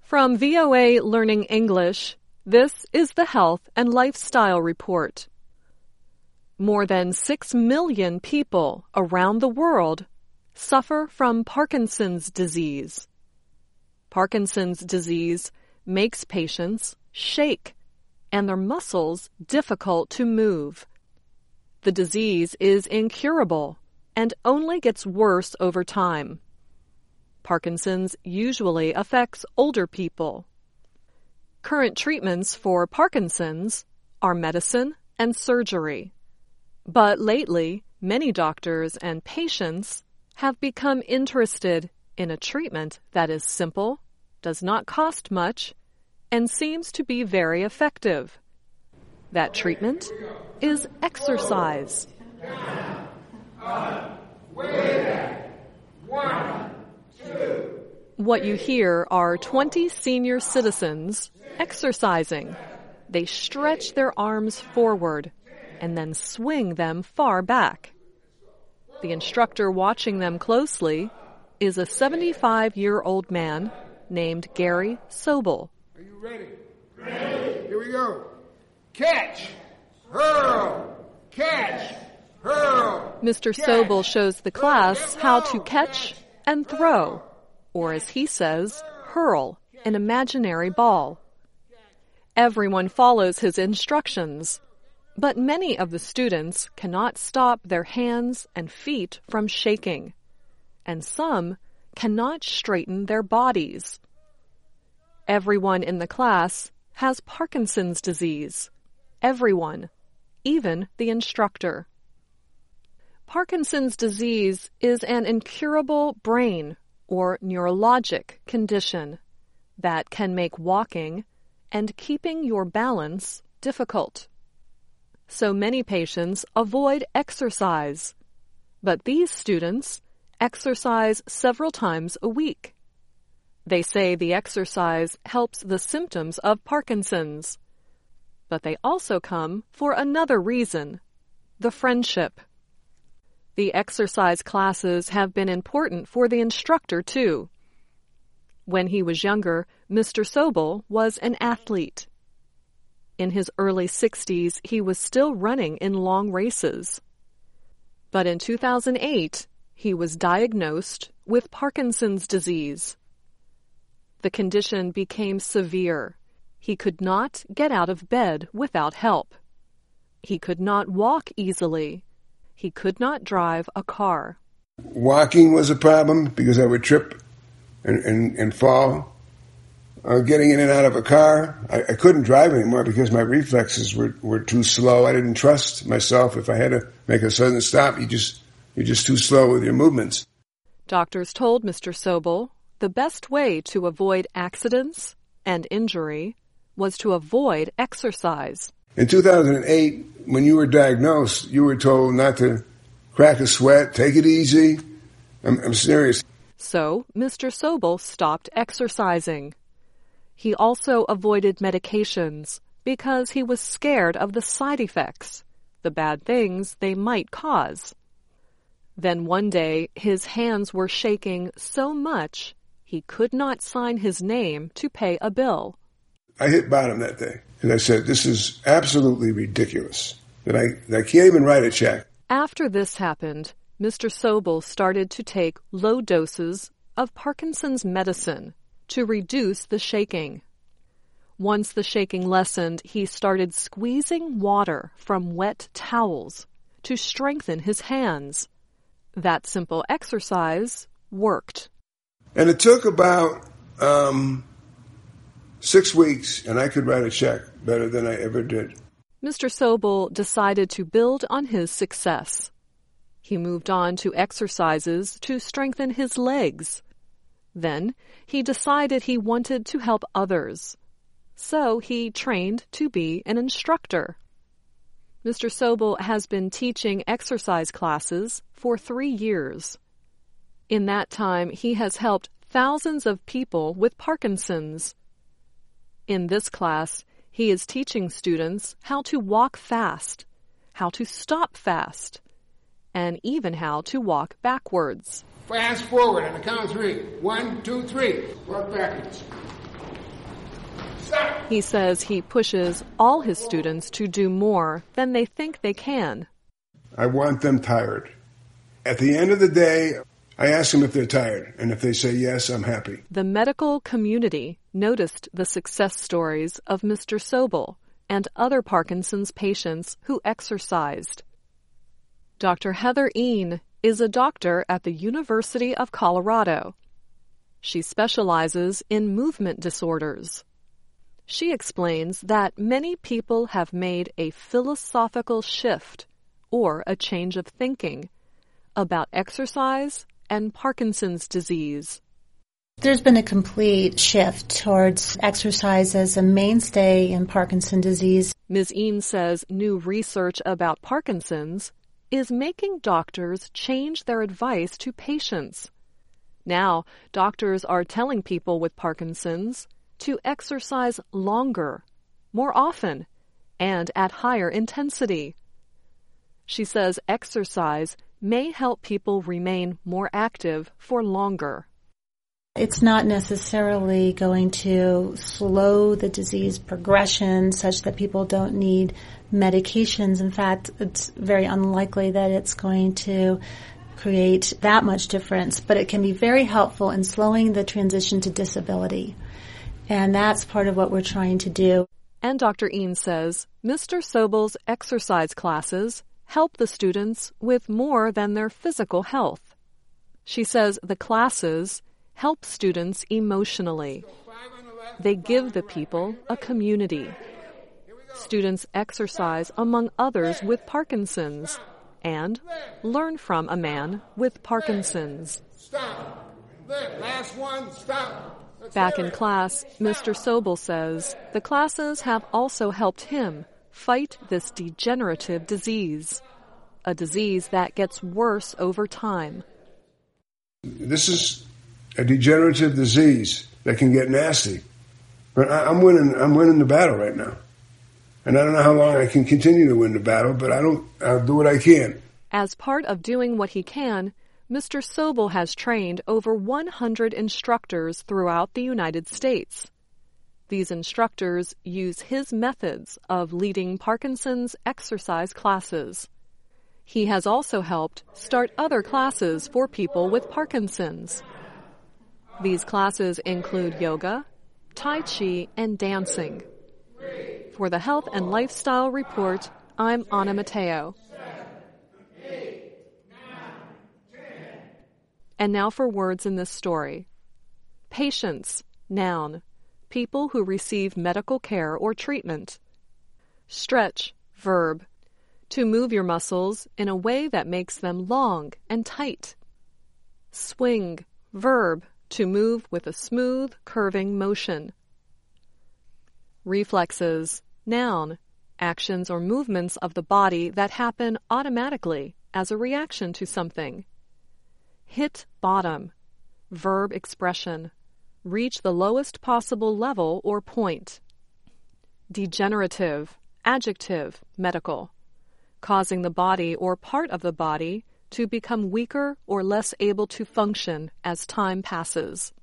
From VOA Learning English, this is the Health and Lifestyle Report. More than 6 million people around the world suffer from Parkinson's disease. Parkinson's disease makes patients shake and their muscles difficult to move. The disease is incurable and only gets worse over time. Parkinson's usually affects older people. Current treatments for Parkinson's are medicine and surgery. But lately, many doctors and patients have become interested in a treatment that is simple, does not cost much, and seems to be very effective. That treatment is exercise. What you hear are 20 senior citizens exercising. They stretch their arms forward and then swing them far back. The instructor watching them closely is a 75-year-old man named Gary Sobel. Are you ready? Ready. Here we go. Catch, hurl, catch, hurl. Mr. Sobel shows the class how to catch and throw, or as he says, hurl an imaginary ball. Everyone follows his instructions, but many of the students cannot stop their hands and feet from shaking, and some cannot straighten their bodies. Everyone in the class has Parkinson's disease. Everyone, even the instructor. Parkinson's disease is an incurable brain or neurologic condition that can make walking and keeping your balance difficult. So many patients avoid exercise, but these students exercise several times a week. They say the exercise helps the symptoms of Parkinson's, but they also come for another reason, the friendship. The exercise classes have been important for the instructor, too. When he was younger, Mr. Sobel was an athlete. In his early 60s, he was still running in long races. But in 2008, he was diagnosed with Parkinson's disease. The condition became severe. He could not get out of bed without help. He could not walk easily. He could not drive a car. Walking was a problem because I would trip and fall. Getting in and out of a car, I couldn't drive anymore because my reflexes were too slow. I didn't trust myself. If I had to make a sudden stop, you're just too slow with your movements. Doctors told Mr. Sobel the best way to avoid accidents and injury was to avoid exercise. In 2008, when you were diagnosed, you were told not to crack a sweat, take it easy. I'm serious. So, Mr. Sobel stopped exercising. He also avoided medications because he was scared of the side effects, the bad things they might cause. Then one day, his hands were shaking so much he could not sign his name to pay a bill. I hit bottom that day, and I said, this is absolutely ridiculous, that I can't even write a check. After this happened, Mr. Sobel started to take low doses of Parkinson's medicine to reduce the shaking. Once the shaking lessened, he started squeezing water from wet towels to strengthen his hands. That simple exercise worked. And it took about 6 weeks, and I could write a check better than I ever did. Mr. Sobel decided to build on his success. He moved on to exercises to strengthen his legs. Then he decided he wanted to help others. So he trained to be an instructor. Mr. Sobel has been teaching exercise classes for 3 years. In that time, he has helped thousands of people with Parkinson's. In this class, he is teaching students how to walk fast, how to stop fast, and even how to walk backwards. Fast forward on the count of 3. 1, 2, 3. Walk backwards. He says he pushes all his students to do more than they think they can. I want them tired. At the end of the day, I ask them if they're tired, and if they say yes, I'm happy. The medical community noticed the success stories of Mr. Sobel and other Parkinson's patients who exercised. Dr. Heather Ean is a doctor at the University of Colorado. She specializes in movement disorders. She explains that many people have made a philosophical shift or a change of thinking about exercise and Parkinson's disease. There's been a complete shift towards exercise as a mainstay in Parkinson's disease. Ms. Ean says new research about Parkinson's is making doctors change their advice to patients. Now, doctors are telling people with Parkinson's to exercise longer, more often, and at higher intensity. She says exercise may help people remain more active for longer. It's not necessarily going to slow the disease progression such that people don't need medications. In fact, it's very unlikely that it's going to create that much difference, but it can be very helpful in slowing the transition to disability. And that's part of what we're trying to do. And Dr. Ean says Mr. Sobel's exercise classes help the students with more than their physical health. She says the classes help students emotionally. They give the people a community. Students exercise among others with Parkinson's and learn from a man with Parkinson's. Stop. Last one, stop. Back in class, Mr. Sobel says the classes have also helped him fight this degenerative disease, a disease that gets worse over time. This is a degenerative disease that can get nasty. But I'm winning the battle right now. And I don't know how long I can continue to win the battle, but I'll do what I can. As part of doing what he can, Mr. Sobel has trained over 100 instructors throughout the United States. These instructors use his methods of leading Parkinson's exercise classes. He has also helped start other classes for people with Parkinson's. These classes include yoga, Tai Chi, and dancing. For the Health and Lifestyle Report, I'm Anna Mateo. And now for words in this story. Patients, noun, people who receive medical care or treatment. Stretch, verb, to move your muscles in a way that makes them long and tight. Swing, verb, to move with a smooth, curving motion. Reflexes, noun, actions or movements of the body that happen automatically as a reaction to something. Hit bottom, verb expression, reach the lowest possible level or point. Degenerative, adjective, medical, causing the body or part of the body to become weaker or less able to function as time passes.